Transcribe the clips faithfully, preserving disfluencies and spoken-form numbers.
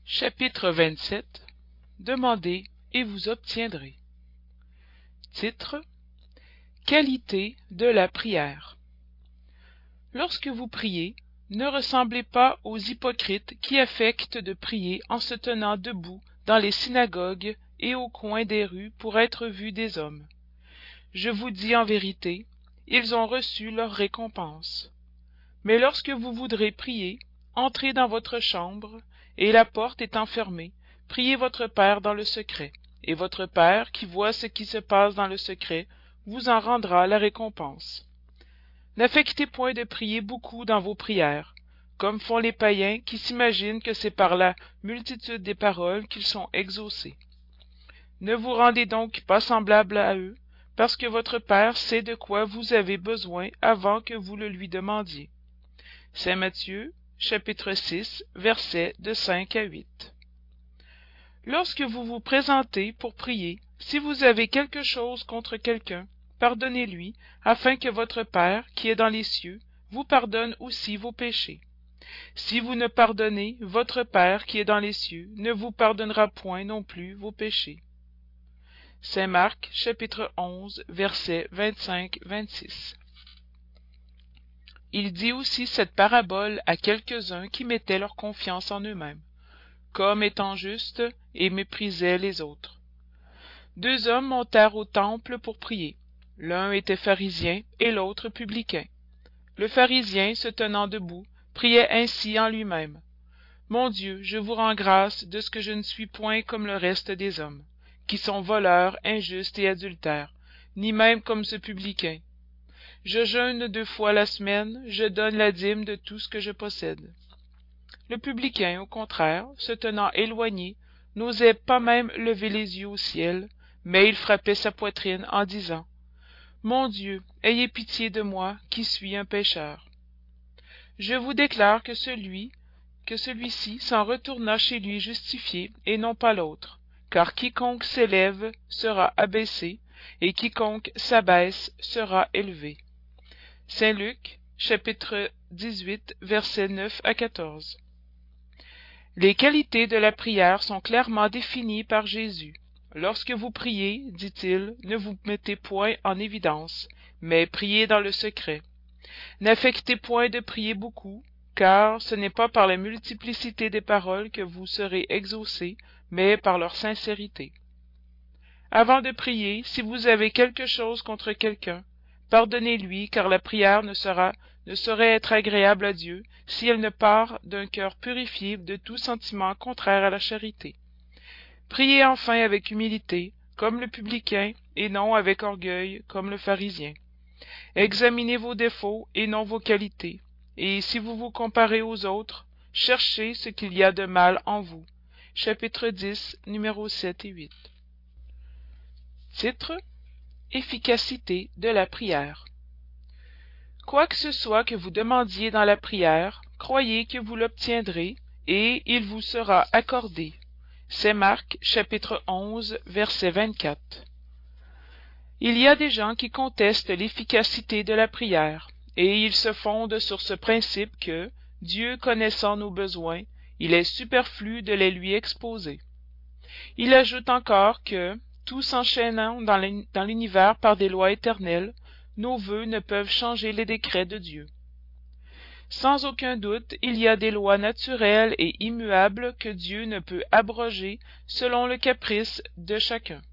Chapitre vingt-sept. Demandez et vous obtiendrez. Titre: Qualité de la prière. Lorsque vous priez, ne ressemblez pas aux hypocrites qui affectent de prier en se tenant debout dans les synagogues et au coin des rues pour être vus des hommes. Je vous dis en vérité, ils ont reçu leur récompense. Mais lorsque vous voudrez prier, entrez dans votre chambre, et la porte étant fermée, priez votre Père dans le secret, et votre Père, qui voit ce qui se passe dans le secret, vous en rendra la récompense. N'affectez point de prier beaucoup dans vos prières, comme font les païens qui s'imaginent que c'est par la multitude des paroles qu'ils sont exaucés. Ne vous rendez donc pas semblable à eux, parce que votre Père sait de quoi vous avez besoin avant que vous le lui demandiez. Saint Matthieu, chapitre six, versets de cinq à huit. Lorsque vous vous présentez pour prier, si vous avez quelque chose contre quelqu'un, pardonnez-lui, afin que votre Père, qui est dans les cieux, vous pardonne aussi vos péchés. Si vous ne pardonnez, votre Père, qui est dans les cieux, ne vous pardonnera point non plus vos péchés. Saint Marc, chapitre onze, versets vingt-cinq à vingt-six. Il dit aussi cette parabole à quelques-uns qui mettaient leur confiance en eux-mêmes, comme étant justes, et méprisaient les autres. Deux hommes montèrent au temple pour prier. L'un était pharisien et l'autre publicain. Le pharisien, se tenant debout, priait ainsi en lui-même. « Mon Dieu, je vous rends grâce de ce que je ne suis point comme le reste des hommes, qui sont voleurs, injustes et adultères, ni même comme ce publicain. Je jeûne deux fois la semaine, je donne la dîme de tout ce que je possède. » Le publicain, au contraire, se tenant éloigné, n'osait pas même lever les yeux au ciel, mais il frappait sa poitrine en disant: « Mon Dieu, ayez pitié de moi, qui suis un pécheur. » Je vous déclare que celui, que celui-ci s'en retourna chez lui justifié, et non pas l'autre, car quiconque s'élève sera abaissé, et quiconque s'abaisse sera élevé. Saint Luc, chapitre dix-huit, versets neuf à quatorze. Les qualités de la prière sont clairement définies par Jésus. Lorsque vous priez, dit-il, ne vous mettez point en évidence, mais priez dans le secret. N'affectez point de prier beaucoup, car ce n'est pas par la multiplicité des paroles que vous serez exaucés, mais par leur sincérité. Avant de prier, si vous avez quelque chose contre quelqu'un, pardonnez-lui, car la prière ne sera, ne saurait être agréable à Dieu si elle ne part d'un cœur purifié de tout sentiment contraire à la charité. Priez enfin avec humilité, comme le publicain, et non avec orgueil, comme le pharisien. Examinez vos défauts et non vos qualités, et si vous vous comparez aux autres, cherchez ce qu'il y a de mal en vous. Chapitre dix, numéros sept et huit. Titre: Efficacité de la prière. Quoi que ce soit que vous demandiez dans la prière, croyez que vous l'obtiendrez, et il vous sera accordé. Saint Marc, chapitre onze, verset vingt-quatre. Il y a des gens qui contestent l'efficacité de la prière, et ils se fondent sur ce principe que, Dieu connaissant nos besoins, il est superflu de les lui exposer. Il ajoute encore que, tout s'enchaînant dans l'univers par des lois éternelles, nos vœux ne peuvent changer les décrets de Dieu. Sans aucun doute, il y a des lois naturelles et immuables que Dieu ne peut abroger selon le caprice de chacun.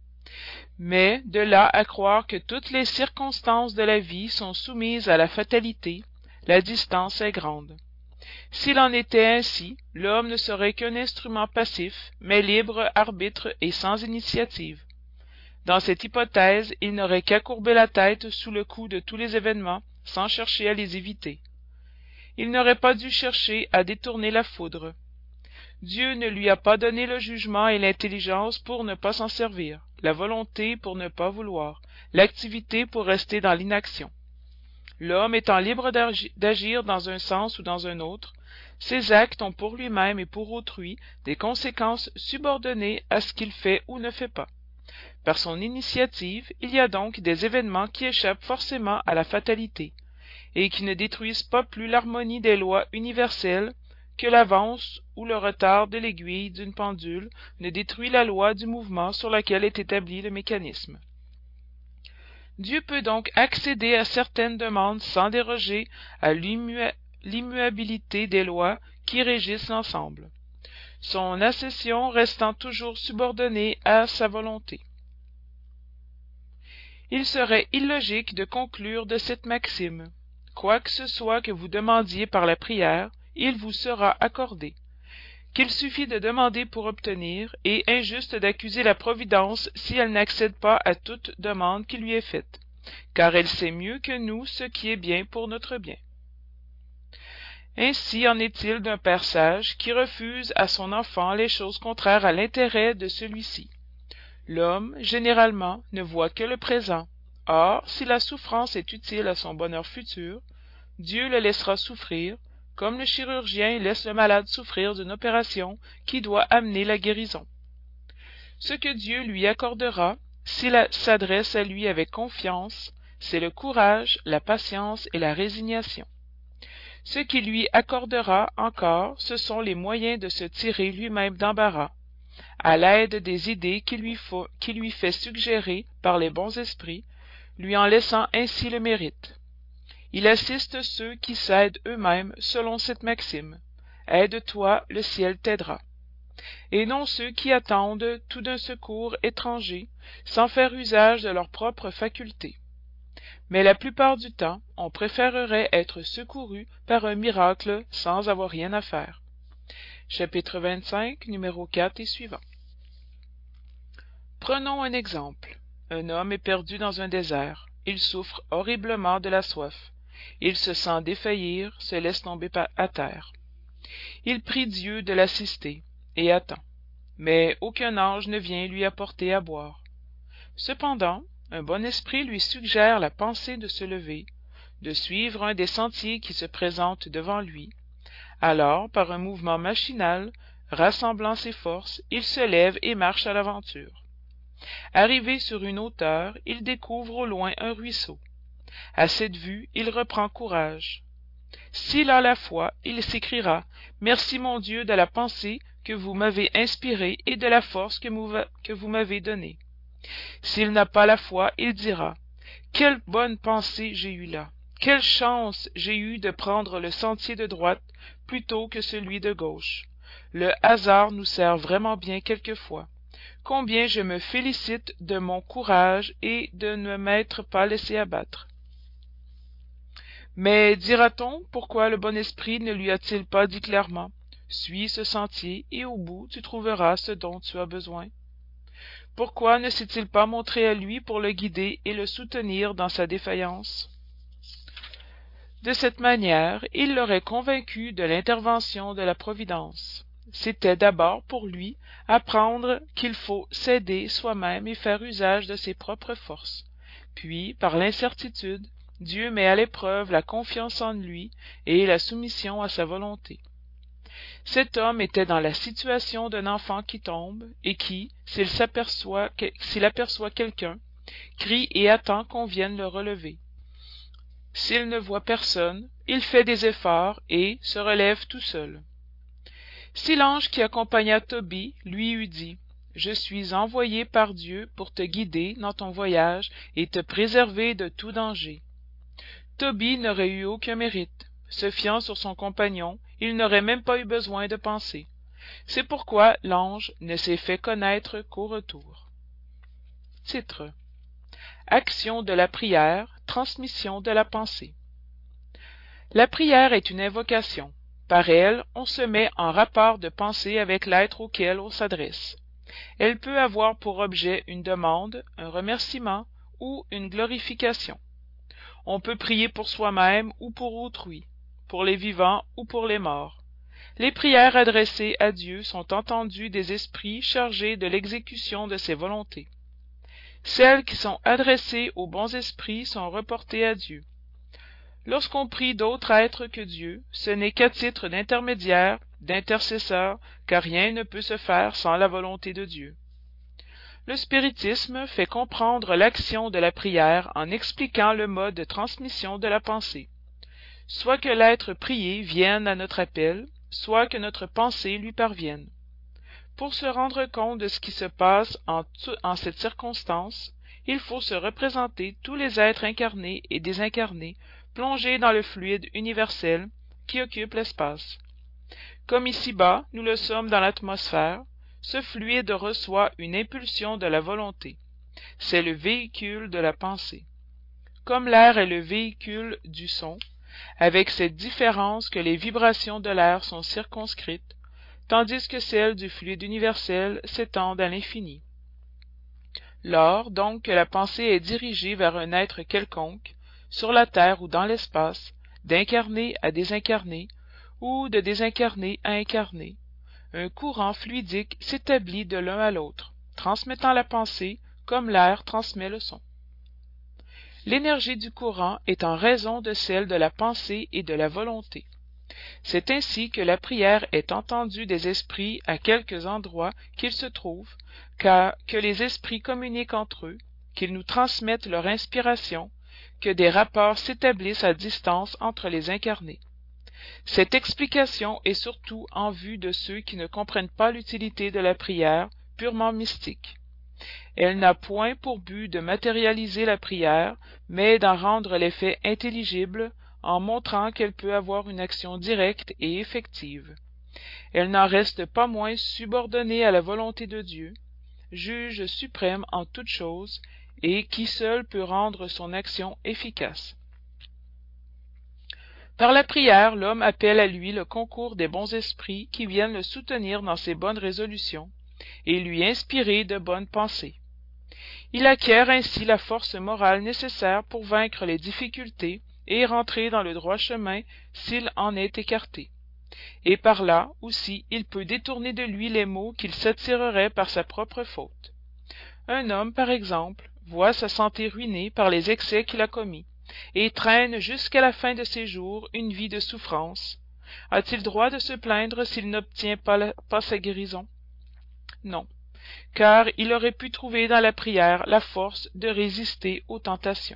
Mais, de là à croire que toutes les circonstances de la vie sont soumises à la fatalité, la distance est grande. S'il en était ainsi, l'homme ne serait qu'un instrument passif, mais libre arbitre et sans initiative. Dans cette hypothèse, il n'aurait qu'à courber la tête sous le coup de tous les événements, sans chercher à les éviter. Il n'aurait pas dû chercher à détourner la foudre. Dieu ne lui a pas donné le jugement et l'intelligence pour ne pas s'en servir, la volonté pour ne pas vouloir, l'activité pour rester dans l'inaction. L'homme étant libre d'agir dans un sens ou dans un autre, ses actes ont pour lui-même et pour autrui des conséquences subordonnées à ce qu'il fait ou ne fait pas. Par son initiative, il y a donc des événements qui échappent forcément à la fatalité, et qui ne détruisent pas plus l'harmonie des lois universelles que l'avance ou le retard de l'aiguille d'une pendule ne détruit la loi du mouvement sur laquelle est établi le mécanisme. Dieu peut donc accéder à certaines demandes sans déroger à l'immu- l'immuabilité des lois qui régissent l'ensemble, son accession restant toujours subordonnée à sa volonté. Il serait illogique de conclure de cette maxime: quoi que ce soit que vous demandiez par la prière, il vous sera accordé, qu'il suffit de demander pour obtenir, et injuste d'accuser la Providence si elle n'accède pas à toute demande qui lui est faite, car elle sait mieux que nous ce qui est bien pour notre bien. Ainsi en est-il d'un père sage qui refuse à son enfant les choses contraires à l'intérêt de celui-ci. L'homme, généralement, ne voit que le présent. Or, si la souffrance est utile à son bonheur futur, Dieu le laissera souffrir, comme le chirurgien laisse le malade souffrir d'une opération qui doit amener la guérison. Ce que Dieu lui accordera, s'il s'adresse à lui avec confiance, c'est le courage, la patience et la résignation. Ce qu'il lui accordera encore, ce sont les moyens de se tirer lui-même d'embarras, à l'aide des idées qu'il lui, faut, qu'il lui fait suggérer par les bons esprits, lui en laissant ainsi le mérite. Il assiste ceux qui s'aident eux-mêmes selon cette maxime: aide-toi, le ciel t'aidera, et non ceux qui attendent tout d'un secours étranger, sans faire usage de leurs propres facultés. Mais la plupart du temps, on préférerait être secouru par un miracle sans avoir rien à faire. Chapitre vingt-cinq, numéro quatre et suivant. Prenons un exemple. Un homme est perdu dans un désert. Il souffre horriblement de la soif. Il se sent défaillir, se laisse tomber à terre. Il prie Dieu de l'assister, et attend. Mais aucun ange ne vient lui apporter à boire. Cependant, un bon esprit lui suggère la pensée de se lever, de suivre un des sentiers qui se présentent devant lui. Alors, par un mouvement machinal, rassemblant ses forces, il se lève et marche à l'aventure. Arrivé sur une hauteur, il découvre au loin un ruisseau. À cette vue, il reprend courage. S'il a la foi, il s'écriera: « Merci mon Dieu de la pensée que vous m'avez inspirée et de la force que vous m'avez donnée. » S'il n'a pas la foi, il dira: « Quelle bonne pensée j'ai eue là! Quelle chance j'ai eue de prendre le sentier de droite plutôt que celui de gauche! Le hasard nous sert vraiment bien quelquefois. Combien je me félicite de mon courage et de ne m'être pas laissé abattre. » Mais dira-t-on, pourquoi le bon esprit ne lui a-t-il pas dit clairement: « Suis ce sentier et au bout tu trouveras ce dont tu as besoin » ? Pourquoi ne s'est-il pas montré à lui pour le guider et le soutenir dans sa défaillance? De cette manière, il l'aurait convaincu de l'intervention de la Providence. C'était d'abord pour lui apprendre qu'il faut s'aider soi-même et faire usage de ses propres forces. Puis, par l'incertitude, Dieu met à l'épreuve la confiance en lui et la soumission à sa volonté. Cet homme était dans la situation d'un enfant qui tombe et qui, s'il s'aperçoit, s'il aperçoit quelqu'un, crie et attend qu'on vienne le relever. S'il ne voit personne, il fait des efforts et se relève tout seul. Si l'ange qui accompagna Tobie lui eût dit: « Je suis envoyé par Dieu pour te guider dans ton voyage et te préserver de tout danger. » Tobie n'aurait eu aucun mérite. Se fiant sur son compagnon, il n'aurait même pas eu besoin de penser. C'est pourquoi l'ange ne s'est fait connaître qu'au retour. Titre: Action de la prière, transmission de la pensée. La prière est une invocation. Par elle, on se met en rapport de pensée avec l'être auquel on s'adresse. Elle peut avoir pour objet une demande, un remerciement ou une glorification. On peut prier pour soi-même ou pour autrui, pour les vivants ou pour les morts. Les prières adressées à Dieu sont entendues des esprits chargés de l'exécution de ses volontés. Celles qui sont adressées aux bons esprits sont reportées à Dieu. Lorsqu'on prie d'autres êtres que Dieu, ce n'est qu'à titre d'intermédiaire, d'intercesseur, car rien ne peut se faire sans la volonté de Dieu. Le spiritisme fait comprendre l'action de la prière en expliquant le mode de transmission de la pensée. Soit que l'être prié vienne à notre appel, soit que notre pensée lui parvienne. Pour se rendre compte de ce qui se passe en, en cette circonstance, il faut se représenter tous les êtres incarnés et désincarnés plongés dans le fluide universel qui occupe l'espace. Comme ici-bas, nous le sommes dans l'atmosphère, ce fluide reçoit une impulsion de la volonté. C'est le véhicule de la pensée. Comme l'air est le véhicule du son, avec cette différence que les vibrations de l'air sont circonscrites, tandis que celles du fluide universel s'étendent à l'infini. Lors donc que la pensée est dirigée vers un être quelconque, sur la terre ou dans l'espace, d'incarné à désincarné, ou de désincarné à incarné, un courant fluidique s'établit de l'un à l'autre, transmettant la pensée comme l'air transmet le son. L'énergie du courant est en raison de celle de la pensée et de la volonté. C'est ainsi que la prière est entendue des esprits à quelques endroits qu'ils se trouvent, car que les esprits communiquent entre eux, qu'ils nous transmettent leur inspiration, que des rapports s'établissent à distance entre les incarnés. Cette explication est surtout en vue de ceux qui ne comprennent pas l'utilité de la prière purement mystique. Elle n'a point pour but de matérialiser la prière, mais d'en rendre l'effet intelligible en montrant qu'elle peut avoir une action directe et effective. Elle n'en reste pas moins subordonnée à la volonté de Dieu, juge suprême en toutes choses, et qui seul peut rendre son action efficace. Par la prière, l'homme appelle à lui le concours des bons esprits qui viennent le soutenir dans ses bonnes résolutions, et lui inspirer de bonnes pensées. Il acquiert ainsi la force morale nécessaire pour vaincre les difficultés et rentrer dans le droit chemin s'il en est écarté. Et par là aussi il peut détourner de lui les maux qu'il s'attirerait par sa propre faute. Un homme, par exemple, voit sa santé ruinée par les excès qu'il a commis, et traîne jusqu'à la fin de ses jours une vie de souffrance. A-t-il droit de se plaindre s'il n'obtient pas, la, pas sa guérison? Non, car il aurait pu trouver dans la prière la force de résister aux tentations.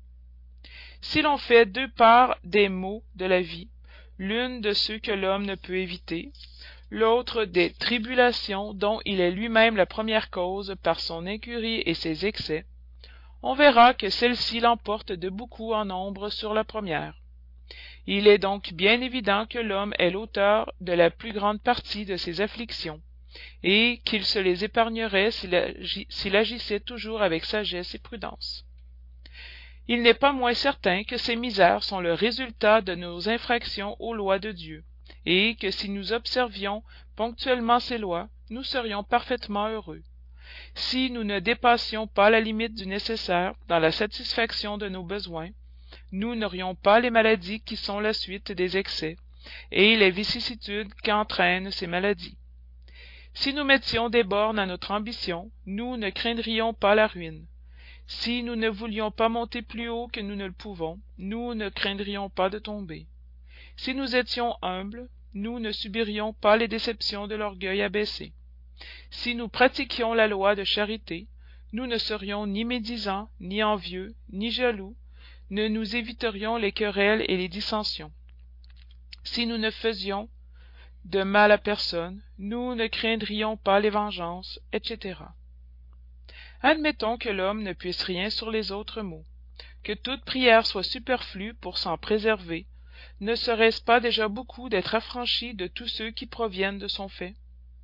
Si l'on fait deux parts des maux de la vie, l'une de ceux que l'homme ne peut éviter, l'autre des tribulations dont il est lui-même la première cause par son incurie et ses excès, on verra que celle-ci l'emporte de beaucoup en nombre sur la première. Il est donc bien évident que l'homme est l'auteur de la plus grande partie de ses afflictions, et qu'il se les épargnerait s'il agi, s'il agissait toujours avec sagesse et prudence. Il n'est pas moins certain que ces misères sont le résultat de nos infractions aux lois de Dieu, et que si nous observions ponctuellement ces lois, nous serions parfaitement heureux. Si nous ne dépassions pas la limite du nécessaire dans la satisfaction de nos besoins, nous n'aurions pas les maladies qui sont la suite des excès, et les vicissitudes qu'entraînent ces maladies. Si nous mettions des bornes à notre ambition, nous ne craindrions pas la ruine. Si nous ne voulions pas monter plus haut que nous ne le pouvons, nous ne craindrions pas de tomber. Si nous étions humbles, nous ne subirions pas les déceptions de l'orgueil abaissé. Si nous pratiquions la loi de charité, nous ne serions ni médisants, ni envieux, ni jaloux, ne nous éviterions les querelles et les dissensions. Si nous ne faisions de mal à personne, nous ne craindrions pas les vengeances, et cetera. Admettons que l'homme ne puisse rien sur les autres maux, que toute prière soit superflue pour s'en préserver, ne serait-ce pas déjà beaucoup d'être affranchi de tous ceux qui proviennent de son fait?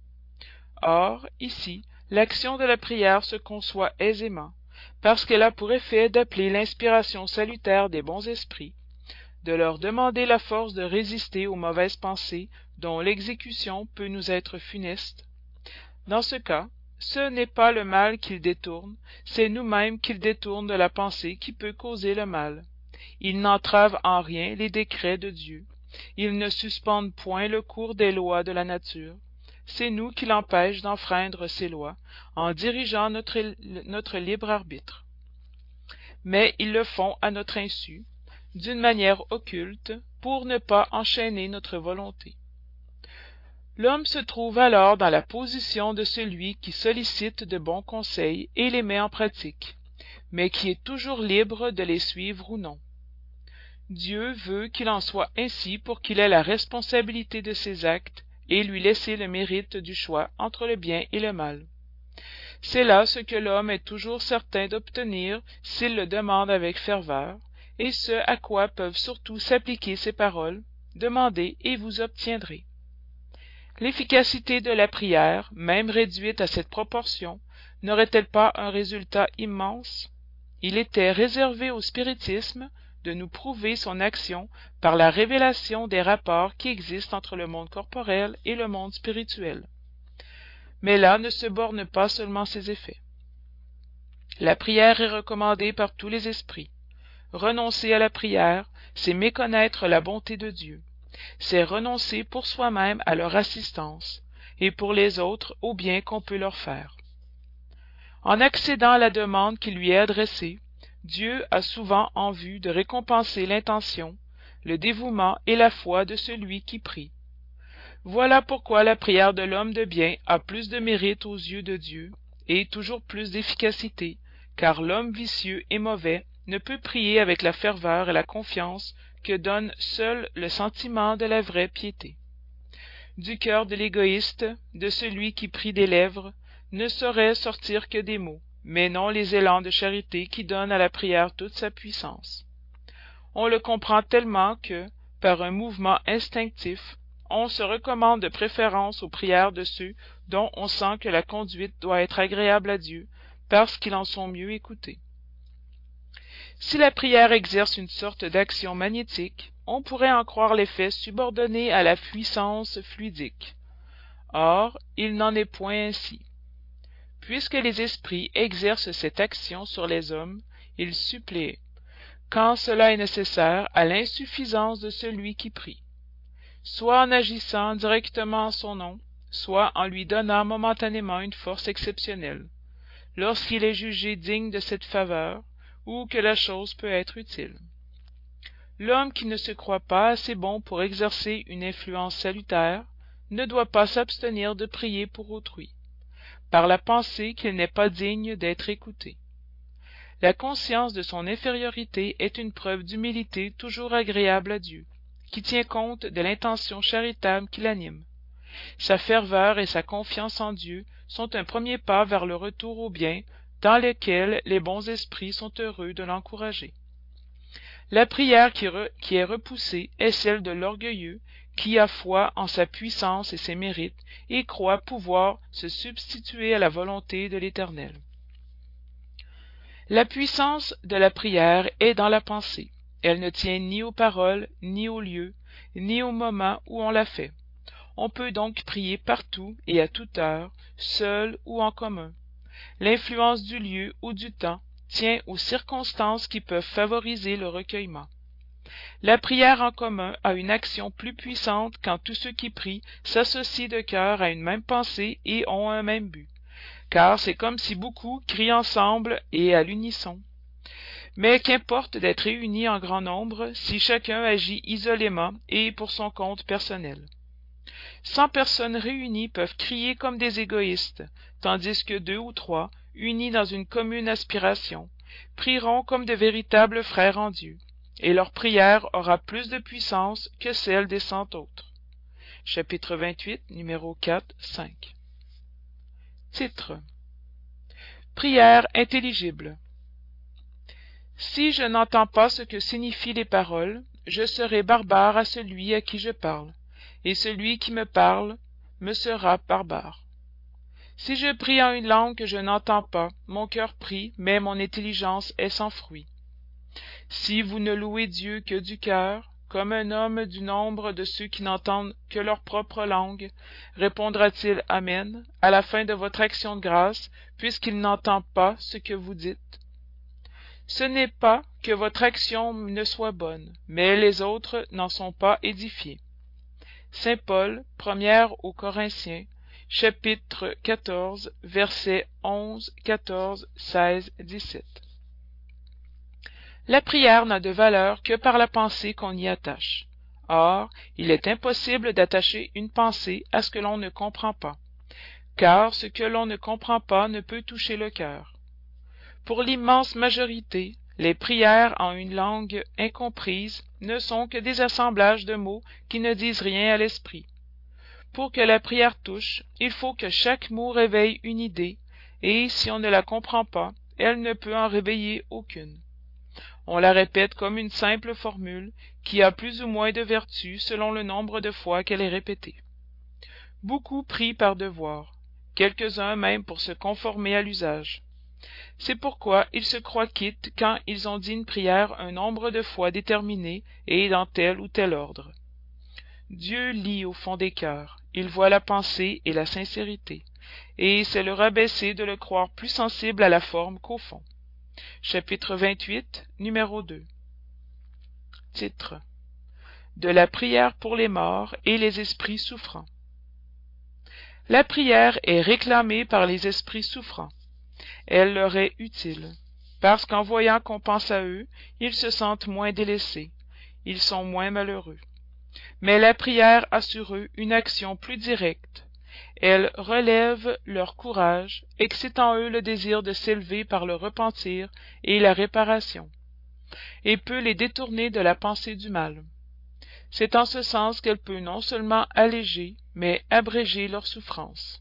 Or, ici, l'action de la prière se conçoit aisément, parce qu'elle a pour effet d'appeler l'inspiration salutaire des bons esprits, de leur demander la force de résister aux mauvaises pensées dont l'exécution peut nous être funeste. Dans ce cas, ce n'est pas le mal qu'ils détournent, c'est nous-mêmes qu'ils détournent de la pensée qui peut causer le mal. Ils n'entravent en rien les décrets de Dieu. Ils ne suspendent point le cours des lois de la nature. C'est nous qui l'empêchons d'enfreindre ces lois, en dirigeant notre, notre libre arbitre. Mais ils le font à notre insu, d'une manière occulte, pour ne pas enchaîner notre volonté. L'homme se trouve alors dans la position de celui qui sollicite de bons conseils et les met en pratique, mais qui est toujours libre de les suivre ou non. Dieu veut qu'il en soit ainsi pour qu'il ait la responsabilité de ses actes et lui laisser le mérite du choix entre le bien et le mal. C'est là ce que l'homme est toujours certain d'obtenir s'il le demande avec ferveur, et ce à quoi peuvent surtout s'appliquer ces paroles: demandez et vous obtiendrez. L'efficacité de la prière, même réduite à cette proportion, n'aurait-elle pas un résultat immense? Il était réservé au spiritisme de nous prouver son action par la révélation des rapports qui existent entre le monde corporel et le monde spirituel. Mais là ne se bornent pas seulement ses effets. La prière est recommandée par tous les esprits. Renoncer à la prière, c'est méconnaître la bonté de Dieu. C'est renoncer pour soi-même à leur assistance, et pour les autres au bien qu'on peut leur faire. En accédant à la demande qui lui est adressée, Dieu a souvent en vue de récompenser l'intention, le dévouement et la foi de celui qui prie. Voilà pourquoi la prière de l'homme de bien a plus de mérite aux yeux de Dieu, et toujours plus d'efficacité, car l'homme vicieux et mauvais ne peut prier avec la ferveur et la confiance que donne seul le sentiment de la vraie piété. Du cœur de l'égoïste, de celui qui prie des lèvres, ne sauraient sortir que des mots, mais non les élans de charité qui donnent à la prière toute sa puissance. On le comprend tellement que, par un mouvement instinctif, on se recommande de préférence aux prières de ceux dont on sent que la conduite doit être agréable à Dieu, parce qu'ils en sont mieux écoutés. Si la prière exerce une sorte d'action magnétique, on pourrait en croire l'effet subordonné à la puissance fluidique. Or, il n'en est point ainsi. Puisque les esprits exercent cette action sur les hommes, ils suppléent, quand cela est nécessaire, à l'insuffisance de celui qui prie, soit en agissant directement en son nom, soit en lui donnant momentanément une force exceptionnelle, lorsqu'il est jugé digne de cette faveur, ou que la chose peut être utile. L'homme qui ne se croit pas assez bon pour exercer une influence salutaire ne doit pas s'abstenir de prier pour autrui, par la pensée qu'il n'est pas digne d'être écouté. La conscience de son infériorité est une preuve d'humilité toujours agréable à Dieu, qui tient compte de l'intention charitable qui l'anime. Sa ferveur et sa confiance en Dieu sont un premier pas vers le retour au bien, dans lequel les bons esprits sont heureux de l'encourager. La prière qui, re, qui est repoussée est celle de l'orgueilleux, qui a foi en sa puissance et ses mérites, et croit pouvoir se substituer à la volonté de l'Éternel. La puissance de la prière est dans la pensée. Elle ne tient ni aux paroles, ni au lieu, ni au moment où on la fait. On peut donc prier partout et à toute heure, seul ou en commun. L'influence du lieu ou du temps tient aux circonstances qui peuvent favoriser le recueillement. La prière en commun a une action plus puissante quand tous ceux qui prient s'associent de cœur à une même pensée et ont un même but, car c'est comme si beaucoup crient ensemble et à l'unisson. Mais qu'importe d'être réunis en grand nombre si chacun agit isolément et pour son compte personnel. Cent personnes réunies peuvent crier comme des égoïstes, tandis que deux ou trois, unis dans une commune aspiration, prieront comme de véritables frères en Dieu, et leur prière aura plus de puissance que celle des cent autres. Chapitre vingt-huit, numéro quatre, cinq. Titre: Prière intelligible. Si je n'entends pas ce que signifient les paroles, je serai barbare à celui à qui je parle, et celui qui me parle me sera barbare. Si je prie en une langue que je n'entends pas, mon cœur prie, mais mon intelligence est sans fruit. Si vous ne louez Dieu que du cœur, comme un homme du nombre de ceux qui n'entendent que leur propre langue, répondra-t-il Amen à la fin de votre action de grâce, puisqu'il n'entend pas ce que vous dites? Ce n'est pas que votre action ne soit bonne, mais les autres n'en sont pas édifiés. Saint Paul, première aux Corinthiens, chapitre quatorze, versets onze, quatorze, seize, dix-sept. La prière n'a de valeur que par la pensée qu'on y attache. Or, il est impossible d'attacher une pensée à ce que l'on ne comprend pas, car ce que l'on ne comprend pas ne peut toucher le cœur. Pour l'immense majorité, Les prières en une langue incomprise ne sont que des assemblages de mots qui ne disent rien à l'esprit. Pour que la prière touche, il faut que chaque mot réveille une idée, et si on ne la comprend pas, elle ne peut en réveiller aucune. On la répète comme une simple formule qui a plus ou moins de vertu selon le nombre de fois qu'elle est répétée. Beaucoup prient par devoir, quelques-uns même pour se conformer à l'usage. C'est pourquoi ils se croient quittes quand ils ont dit une prière un nombre de fois déterminé et dans tel ou tel ordre. Dieu lit au fond des cœurs, il voit la pensée et la sincérité, et c'est le rabaisser de le croire plus sensible à la forme qu'au fond. Chapitre vingt-huit, numéro deux. Titre: De la prière pour les morts et les esprits souffrants. La prière est réclamée par les esprits souffrants. Elle leur est utile, parce qu'en voyant qu'on pense à eux, ils se sentent moins délaissés, ils sont moins malheureux. Mais la prière a sur eux une action plus directe. Elle relève leur courage, excite en eux le désir de s'élever par le repentir et la réparation, et peut les détourner de la pensée du mal. C'est en ce sens qu'elle peut non seulement alléger, mais abréger leur souffrance.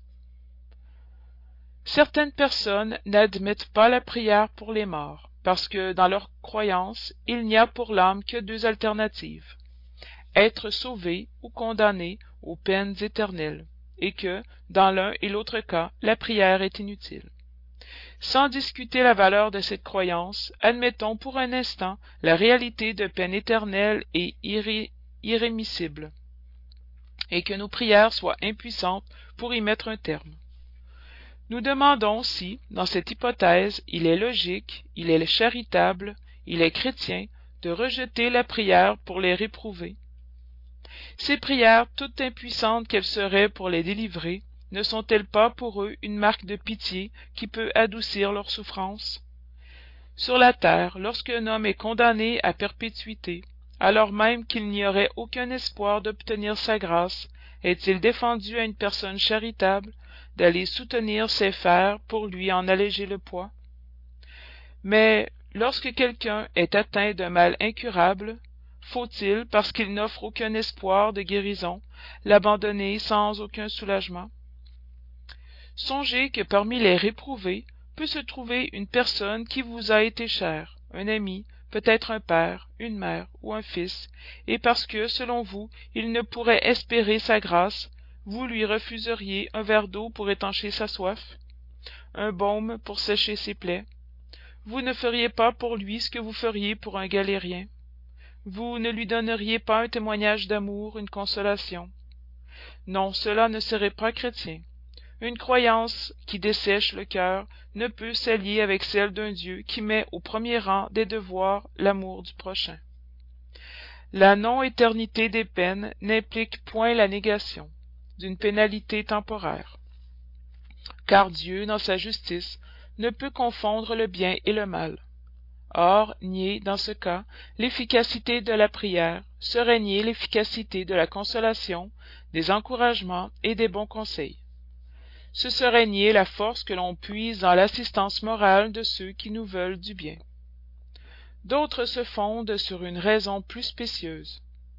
Certaines personnes n'admettent pas la prière pour les morts, parce que dans leur croyance, il n'y a pour l'âme que deux alternatives: être sauvé ou condamné aux peines éternelles, et que, dans l'un et l'autre cas, la prière est inutile. Sans discuter la valeur de cette croyance, admettons pour un instant la réalité de peine éternelle et irré irrémissible, et que nos prières soient impuissantes pour y mettre un terme. Nous demandons si, dans cette hypothèse, il est logique, il est charitable, il est chrétien de rejeter la prière pour les réprouver. Ces prières, toutes impuissantes qu'elles seraient pour les délivrer, ne sont-elles pas pour eux une marque de pitié qui peut adoucir leur souffrance? Sur la terre, lorsqu'un homme est condamné à perpétuité, alors même qu'il n'y aurait aucun espoir d'obtenir sa grâce, est-il défendu à une personne charitable d'aller soutenir ses fers pour lui en alléger le poids? Mais lorsque quelqu'un est atteint d'un mal incurable, faut-il, parce qu'il n'offre aucun espoir de guérison, l'abandonner sans aucun soulagement? Songez que parmi les réprouvés peut se trouver une personne qui vous a été chère, un ami, peut-être un père, une mère ou un fils, et parce que, selon vous, il ne pourrait espérer sa grâce, vous lui refuseriez un verre d'eau pour étancher sa soif, un baume pour sécher ses plaies. Vous ne feriez pas pour lui ce que vous feriez pour un galérien. Vous ne lui donneriez pas un témoignage d'amour, une consolation. Non, cela ne serait pas chrétien. Une croyance qui dessèche le cœur ne peut s'allier avec celle d'un Dieu qui met au premier rang des devoirs l'amour du prochain. La non-éternité des peines n'implique point la négation d'une pénalité temporaire, car Dieu, dans sa justice, ne peut confondre le bien et le mal. Or, nier, dans ce cas, l'efficacité de la prière serait nier l'efficacité de la consolation, des encouragements et des bons conseils. Ce serait nier la force que l'on puise dans l'assistance morale de ceux qui nous veulent du bien. D'autres se fondent sur une raison plus spécieuse: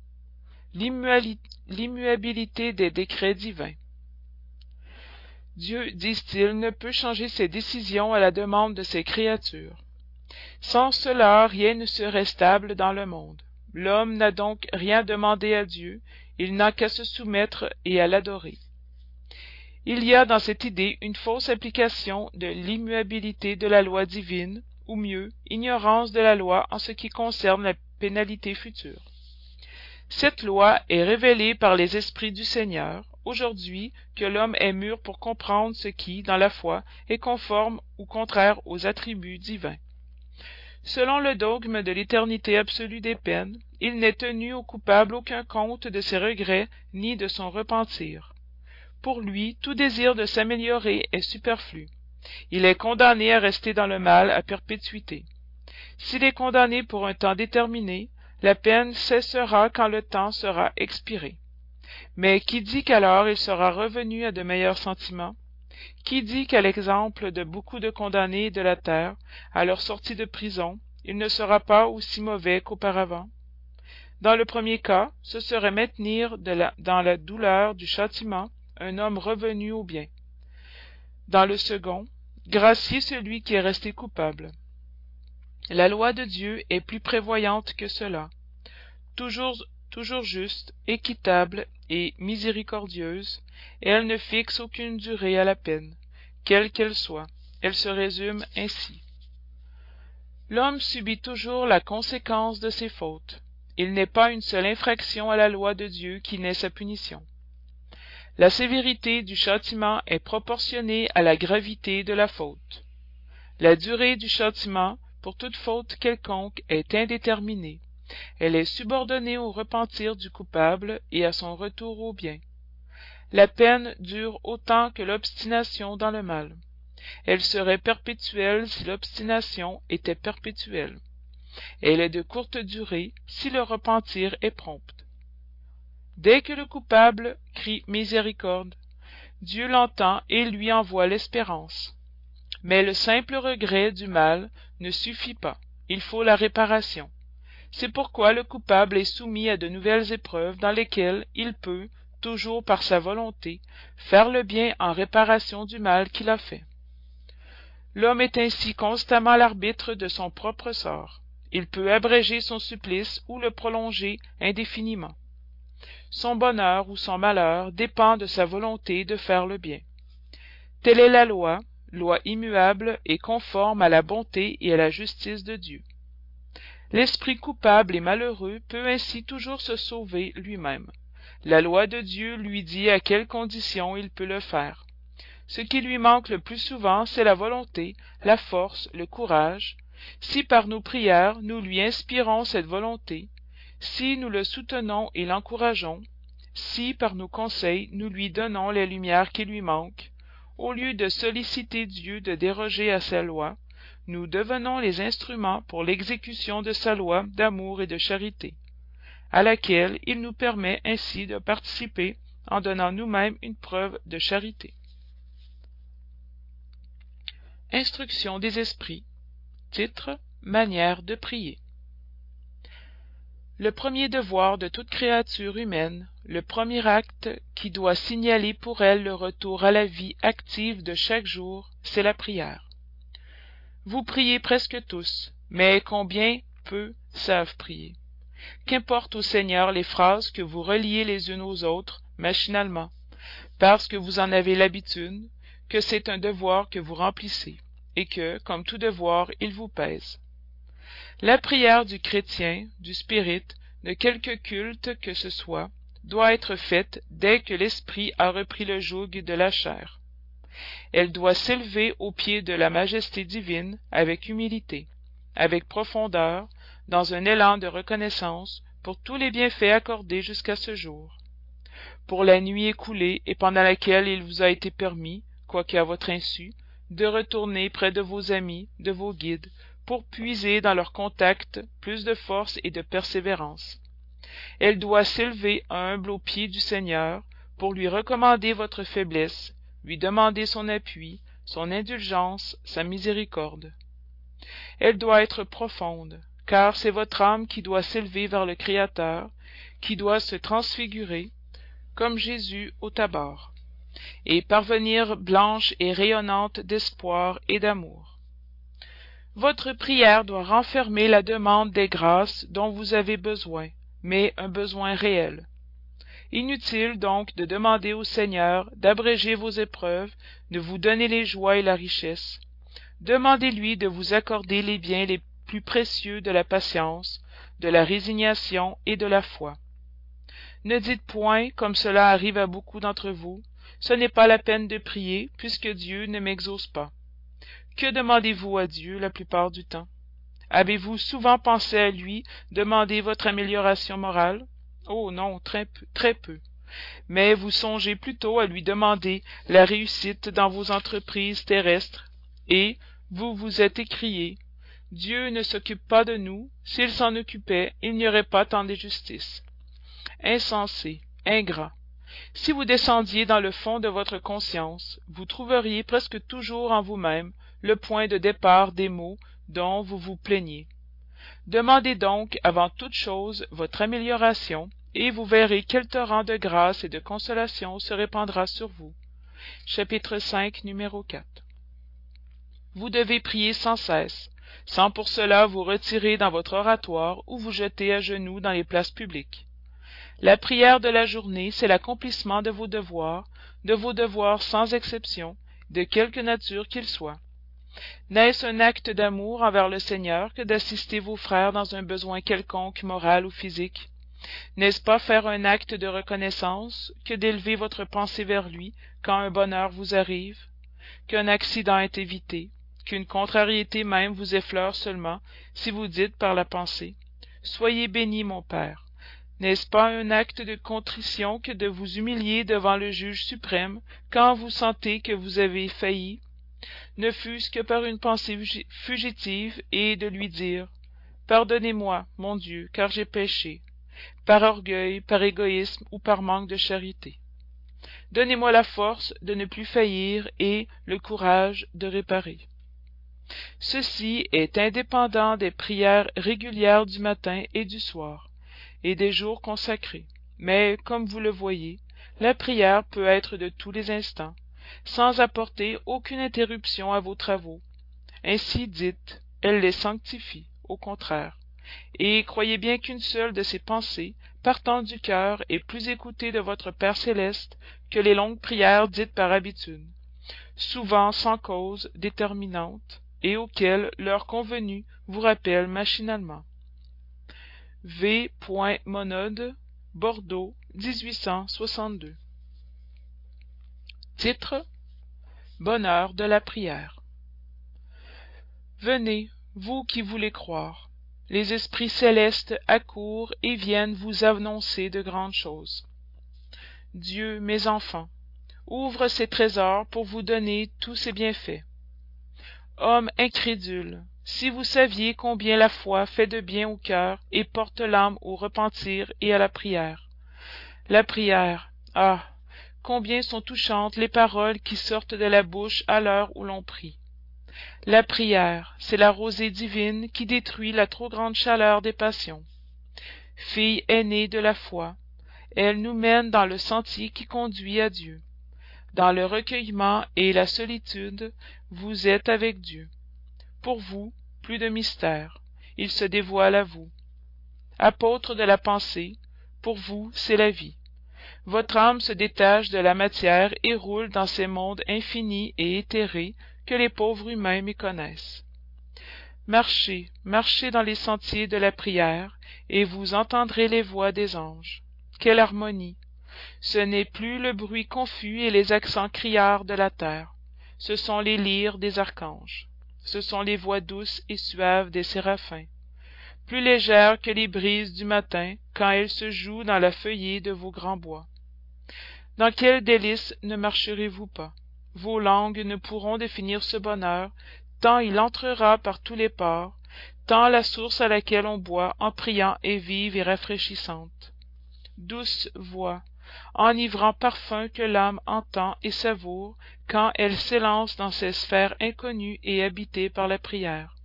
l'immuabilité des décrets divins. Dieu, disent-ils, ne peut changer ses décisions à la demande de ses créatures. Sans cela, rien ne serait stable dans le monde. L'homme n'a donc rien demandé à Dieu, il n'a qu'à se soumettre et à l'adorer. Il y a dans cette idée une fausse application de l'immuabilité de la loi divine, ou mieux, ignorance de la loi en ce qui concerne la pénalité future. Cette loi est révélée par les esprits du Seigneur, aujourd'hui que l'homme est mûr pour comprendre ce qui, dans la foi, est conforme ou contraire aux attributs divins. Selon le dogme de l'éternité absolue des peines, il n'est tenu au coupable aucun compte de ses regrets ni de son repentir. Pour lui, tout désir de s'améliorer est superflu. Il est condamné à rester dans le mal à perpétuité. S'il est condamné pour un temps déterminé, la peine cessera quand le temps sera expiré. Mais qui dit qu'alors il sera revenu à de meilleurs sentiments? Qui dit qu'à l'exemple de beaucoup de condamnés de la terre, à leur sortie de prison, il ne sera pas aussi mauvais qu'auparavant. Dans le premier cas, ce serait maintenir de la, dans la douleur du châtiment un homme revenu au bien. Dans le second, gracier celui qui est resté coupable. La loi de Dieu est plus prévoyante que cela, toujours, toujours juste, équitable et miséricordieuse, et elle ne fixe aucune durée à la peine, quelle qu'elle soit. Elle se résume ainsi. L'homme subit toujours la conséquence de ses fautes. Il n'est pas une seule infraction à la loi de Dieu qui n'ait sa punition. La sévérité du châtiment est proportionnée à la gravité de la faute. La durée du châtiment pour toute faute quelconque est indéterminée. Elle est subordonnée au repentir du coupable et à son retour au bien. La peine dure autant que l'obstination dans le mal. Elle serait perpétuelle si l'obstination était perpétuelle. Elle est de courte durée si le repentir est prompt. Dès que le coupable crie miséricorde, Dieu l'entend et lui envoie l'espérance. Mais le simple regret du mal ne suffit pas, il faut la réparation. C'est pourquoi le coupable est soumis à de nouvelles épreuves dans lesquelles il peut, toujours par sa volonté, faire le bien en réparation du mal qu'il a fait. L'homme est ainsi constamment l'arbitre de son propre sort. Il peut abréger son supplice ou le prolonger indéfiniment. Son bonheur ou son malheur dépend de sa volonté de faire le bien. Telle est la loi, loi immuable et conforme à la bonté et à la justice de Dieu. L'esprit coupable et malheureux peut ainsi toujours se sauver lui-même. La loi de Dieu lui dit à quelles conditions il peut le faire. Ce qui lui manque le plus souvent, c'est la volonté, la force, le courage. Si par nos prières nous lui inspirons cette volonté, si nous le soutenons et l'encourageons, si par nos conseils nous lui donnons les lumières qui lui manquent, au lieu de solliciter Dieu de déroger à sa loi, nous devenons les instruments pour l'exécution de sa loi d'amour et de charité, à laquelle il nous permet ainsi de participer en donnant nous-mêmes une preuve de charité. Instruction des esprits. Titre: Manière de prier. Le premier devoir de toute créature humaine, le premier acte qui doit signaler pour elle le retour à la vie active de chaque jour, c'est la prière. Vous priez presque tous, mais combien peu savent prier? Qu'importe au Seigneur les phrases que vous reliez les unes aux autres, machinalement, parce que vous en avez l'habitude, que c'est un devoir que vous remplissez, et que, comme tout devoir, il vous pèse. La prière du chrétien, du spirit, de quelque culte que ce soit, doit être faite dès que l'esprit a repris le joug de la chair. Elle doit s'élever au pied de la majesté divine avec humilité, avec profondeur, dans un élan de reconnaissance pour tous les bienfaits accordés jusqu'à ce jour, pour la nuit écoulée et pendant laquelle il vous a été permis, quoique à votre insu, de retourner près de vos amis, de vos guides, pour puiser dans leur contact plus de force et de persévérance. Elle doit s'élever humble aux pieds du Seigneur pour lui recommander votre faiblesse, lui demander son appui, son indulgence, sa miséricorde. Elle doit être profonde, car c'est votre âme qui doit s'élever vers le Créateur, qui doit se transfigurer, comme Jésus au Tabor, et parvenir blanche et rayonnante d'espoir et d'amour. Votre prière doit renfermer la demande des grâces dont vous avez besoin, mais un besoin réel. Inutile donc de demander au Seigneur d'abréger vos épreuves, de vous donner les joies et la richesse. Demandez-lui de vous accorder les biens les plus précieux de la patience, de la résignation et de la foi. Ne dites point, comme cela arrive à beaucoup d'entre vous, ce n'est pas la peine de prier, puisque Dieu ne m'exauce pas. Que demandez-vous à Dieu la plupart du temps? Avez-vous souvent pensé à lui demander votre amélioration morale? Oh non, très peu, très peu. Mais vous songez plutôt à lui demander la réussite dans vos entreprises terrestres, et vous vous êtes écrié, « Dieu ne s'occupe pas de nous, s'il s'en occupait, il n'y aurait pas tant d'injustice. » Insensé, ingrat. Si vous descendiez dans le fond de votre conscience, vous trouveriez presque toujours en vous-même le point de départ des maux dont vous vous plaignez. Demandez donc avant toute chose votre amélioration, et vous verrez quel torrent de grâce et de consolation se répandra sur vous. Chapitre cinq, numéro quatre. Vous devez prier sans cesse, sans pour cela vous retirer dans votre oratoire ou vous jeter à genoux dans les places publiques. La prière de la journée, c'est l'accomplissement de vos devoirs, de vos devoirs sans exception, de quelque nature qu'ils soient. N'est-ce un acte d'amour envers le Seigneur que d'assister vos frères dans un besoin quelconque moral ou physique? N'est-ce pas faire un acte de reconnaissance que d'élever votre pensée vers lui quand un bonheur vous arrive, qu'un accident est évité, qu'une contrariété même vous effleure seulement si vous dites par la pensée « Soyez béni, mon Père ». N'est-ce pas un acte de contrition que de vous humilier devant le juge suprême quand vous sentez que vous avez failli, ne fût-ce que par une pensée fugitive, et de lui dire « Pardonnez-moi, mon Dieu, car j'ai péché », par orgueil, par égoïsme ou par manque de charité. Donnez-moi la force de ne plus faillir et le courage de réparer. Ceci est indépendant des prières régulières du matin et du soir, et des jours consacrés. Mais, comme vous le voyez, la prière peut être de tous les instants, sans apporter aucune interruption à vos travaux. Ainsi dite, elle les sanctifie, au contraire. Et croyez bien qu'une seule de ces pensées, partant du cœur, est plus écoutée de votre Père céleste que les longues prières dites par habitude, souvent sans cause déterminante, et auxquelles l'heure convenue vous rappelle machinalement. V. Monod, Bordeaux, dix-huit cent soixante-deux. Titre: Bonheur de la prière. Venez, vous qui voulez croire. Les esprits célestes accourent et viennent vous annoncer de grandes choses. Dieu, mes enfants, ouvre ses trésors pour vous donner tous ses bienfaits. Hommes incrédules, si vous saviez combien la foi fait de bien au cœur et porte l'âme au repentir et à la prière. La prière, ah, combien sont touchantes les paroles qui sortent de la bouche à l'heure où l'on prie. La prière, c'est la rosée divine qui détruit la trop grande chaleur des passions. Fille aînée de la foi, elle nous mène dans le sentier qui conduit à Dieu. Dans le recueillement et la solitude, vous êtes avec Dieu. Pour vous, plus de mystère, il se dévoile à vous. Apôtre de la pensée, pour vous, c'est la vie. Votre âme se détache de la matière et roule dans ces mondes infinis et éthérés que les pauvres humains méconnaissent. Marchez, marchez dans les sentiers de la prière, et vous entendrez les voix des anges. Quelle harmonie! Ce n'est plus le bruit confus et les accents criards de la terre, ce sont les lyres des archanges, ce sont les voix douces et suaves des séraphins, plus légères que les brises du matin quand elles se jouent dans la feuillée de vos grands bois. Dans quel délice ne marcherez-vous pas? Vos langues ne pourront définir ce bonheur, tant il entrera par tous les pores, tant la source à laquelle on boit en priant est vive et rafraîchissante. Douce voix, enivrant parfum que l'âme entend et savoure quand elle s'élance dans ces sphères inconnues et habitées par la prière.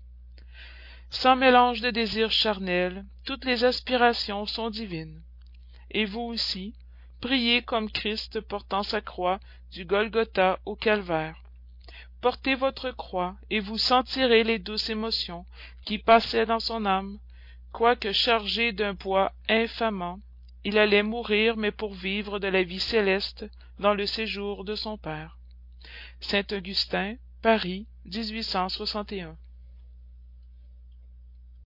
Sans mélange de désirs charnels, toutes les aspirations sont divines. Et vous aussi, priez comme Christ portant sa croix du Golgotha au calvaire. Portez votre croix, et vous sentirez les douces émotions qui passaient dans son âme, quoique chargé d'un poids infamant, il allait mourir, mais pour vivre de la vie céleste dans le séjour de son Père. Saint Augustin, Paris, dix-huit cent soixante et un.